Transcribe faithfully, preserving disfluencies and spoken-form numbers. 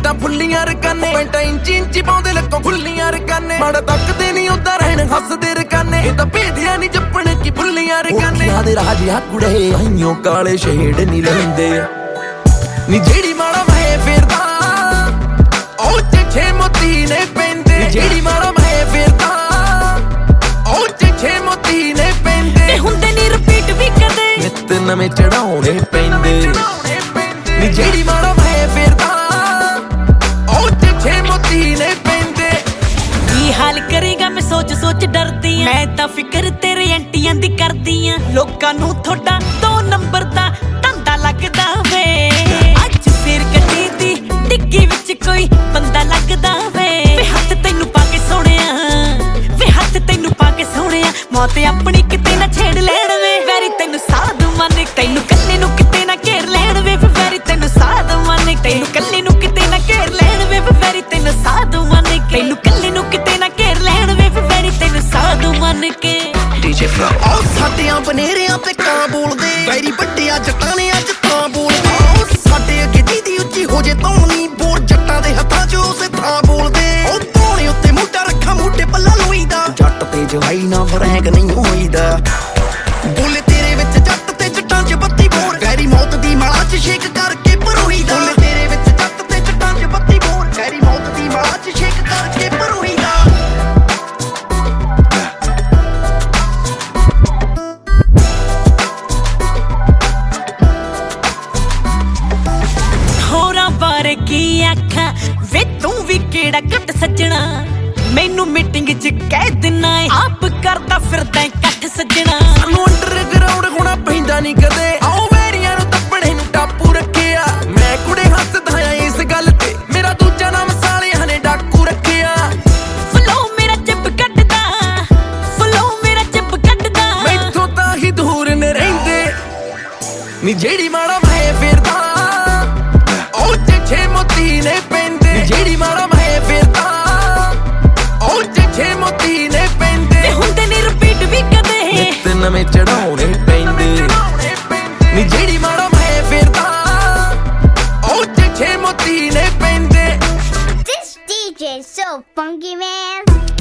टीशर्टां फुल्लियां रकाने पैंटां इंची इंची पाउंदे लक्कों फुल्लियां रकाने माड़ा तकदे नहीं उदा रहन हसदे रकाने ये तां भेदियां नहीं जप्पण की फुल्लियां रकाने ओठियां दे राजिया कुड़े आइयों काले शेड नहीं लहिंदे नी जेड़ी माड़ा मैं फिरदा ओ चिट्ठे मोती ने पैंदे जेड़ी माड़ा मैं फिरदा ओ चिट्ठे मोती ने पैंदे ते हुंदे नी रिपीट भी कदे नित नवें चढ़ाउणे पैंदे नी जेड़ी माड़ा मैं फिरदा ओ चिट्ठे मोती ने पैंदे की हाल करेगा मैं सोच सोच डरदी आ मैं तां फिकर तेरे एंटियां दी करदी आ लोकां नूं थोड़ा दो नंबर दा धंधा लगदा वे अज फिर गड्डी दी डिग्गी विच कोई बंदा लगदा वे वे हत्थ तैनू पा के सोहणिया वे हत्थ तैनू पा के सोहणिया मौत अपनी किते ना छेड़ लेण वे वैरी तैनू साधु मन तैनू कल्ले नूं किते ना घेर लेण वे वैरी तैनू साधु मन तैनू कल्ले नूं किते ना घेर लेण वे वैरी तैनू साधु मन तैनू कल्ले नूं किते ना घेर लेण वे वैरी तैनू साधु मन के डीजे फ्लो ओ साडियां बनेरियां ते कां बोलदे वैरी ਵੱਡਿਆਂ ਜੱਟਾਂ ਨੇ ਅੱਜ ਤਾਂ ਬੋਲਦੇ ਓ ਸਾਡੇ ਅੱਗੇ ਜਿਹਦੀ ਉੱਚੀ ਹੋ ਜੇ ਤੌਣੀ ਬੋਰ ਜੱਟਾਂ ਦੇ ਹੱਥਾਂ 'ਚ ਉਸੇ ਥਾਂ ਬੋਲਦੇ ਓ ਧੌਣੇ ਉੱਤੇ ਮੋਢਾ ਰੱਖਾਂ ਮੋਢੇ ਪੱਲਾ ਲੋਈਦਾ ਜੱਟ ਤੇ ਜਵਾਈ ਨਾ ਫਰੈਂਕ ਨਹੀਂ ਹੋਈਦਾ ਬੋਲੇ ਤੇਰੇ ਵਿੱਚ ਜੱਟ ਤੇ ਜੱਟਾਂ 'ਚ ਬੱਤੀ ਬੋਰ ਵੈਰੀ ਮੌਤ ਦੀ ਮਾਲਾ 'ਚ ਸ਼ੇਕ ਕਰਕੇ ਭਰੋਈਦਾ ਬੋਲੇ ਤੇਰੇ ਵਿੱਚ ਜੱਟ ਤੇ ਜੱਟਾਂ 'ਚ ਬੱਤੀ ਬੋਰ ਵੈਰੀ ਮੌਤ ਦੀ ਮਾਲਾ 'ਚ ਸ਼ੇਕ ਕਰਕੇ ਭਰੋਈਦਾ बारे की आखा वे तू भी केड़ा घट सजना मैनू मीटिंग च कह देना आप करदा फिरदा इकट्ठ सजना सानू अंडरग्राउंड होना पैंदा नहीं कदे आओ वैरियां नूं तपड़े नूं टापू रखिया मैं कुड़े हसदा आ इस गल ते मेरा दूजा नाम सालियां ने डाकू रखिया फ्लो मेरा चिप कटदा फ्लो मेरा चिप कटदा मैथों तां ही दूर ने रहिंदे नी जेड़ी माड़ा मैं फिरदा ओ चिट्ठे मोती ने पैंदे जेड़ी माड़ा मैं फिरदा ओ चिट्ठे मोती ने पैंदे ते हुंदे नी रिपीट भी कदे नित नवें चढ़ाउणे पैंदे नी जेड़ी माड़ा मैं फिरदा ओ चिट्ठे मोती ने पैंदे This D J is so funky, man.